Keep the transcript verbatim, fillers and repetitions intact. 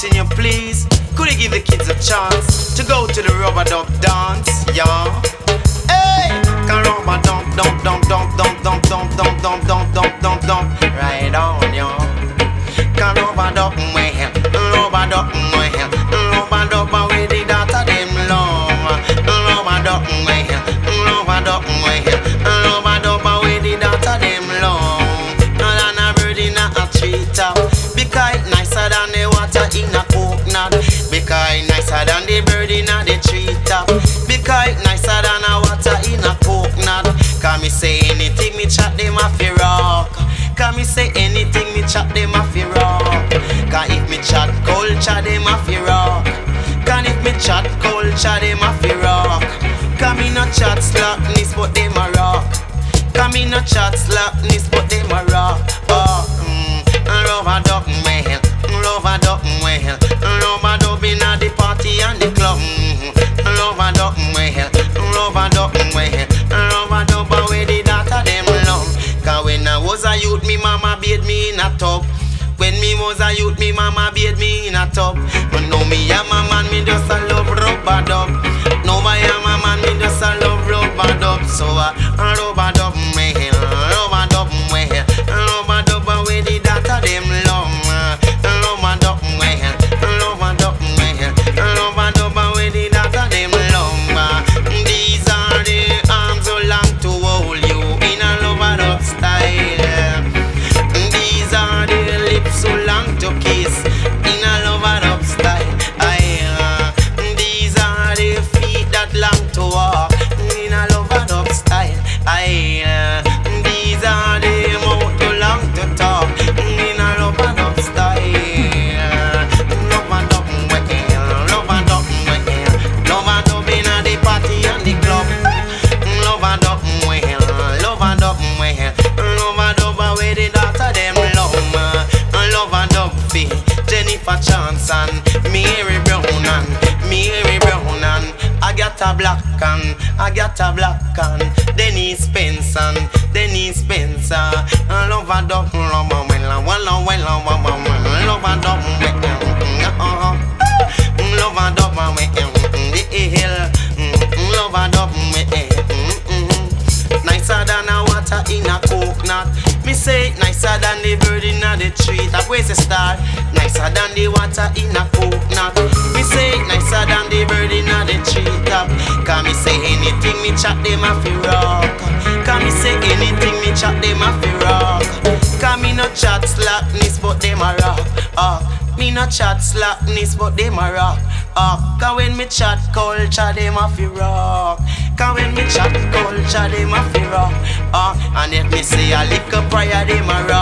asking you please, could you give the kids a chance to go to the rubber dub dance, yeah? Hey, can rubber dub dub dub dub dub dub dub dub dub dub dub dub dub right on, yeah. Can rubber dub well, rubber dub well, rubber dub with the daughter them long, rubber dub well, rubber dub well, rubber dub with the daughter them long. And a bird in a tree top, because it nicer than the water in a coconut. Because it nicer than the bird in a the tree top. Because it nicer than a water in a coconut. Can me say anything, me chat them a fi rock. Can me say anything, me chat them a fi rock. Cause if me chat culture, them a fi rock. Can if me chat culture, them a fi rock. Can me no chat slackness, but them a rock. Can me no chat slackness, but them a rock. Oh, mm, rubber duck well, rubber duck well, rubber duck inna the party and the club. Mm, rubber duck well, rubber duck well, rubber duck where the daughter them love. Cause when I was a youth, me mama bathe me in a tub. When me was a youth, me mama bathe me in a tub. But now me am a man, me just a love rubber duck. Now I am a man, me just a love rubber duck. So a uh, rubber duck well, rubber duck well, rubber duck where the daughter them love. Rubber duck well, rubber duck well, rubber duck where the daughter them love. These are the arms so long to hold you in a rubber duck style. These are the lips so long to kiss in a rubber duck style. Aye, uh, these are the feet that long to walk in a rubber duck style. Aye, uh, these are the mouth too long to talk in a rubber duck style. Rubber duck well, rubber duck well, rubber duck inna the party and the club. Rubber duck well, rubber duck well, rubber duck where the daughter them love. Rubber duck fi Jennifer Johnson, Mary Brown and Mary Brown and Agatha Black and Agatha Black and Denise Spencer, Denise Spencer. Rubber duck, rubber well, well, well, well, rubber duck well, rubber duck well, the hill, rubber duck well, nicer than a water in a coconut. Me say it nicer than the bird in a the tree top. Where's the star? Nicer than the water in a coconut. Me say it nicer than the bird in a the tree top. Can me say anything, me chat them a fi rock. Can me say anything, me chat them a fi rock. Can me no chat slackness, but them a rock. Uh, me no chat slackness, but them a rock. Uh, cause when me chat culture, them a fi rock. Cause when me chat culture, them a fi rock. Uh, and if me say a little prayer, them a rock.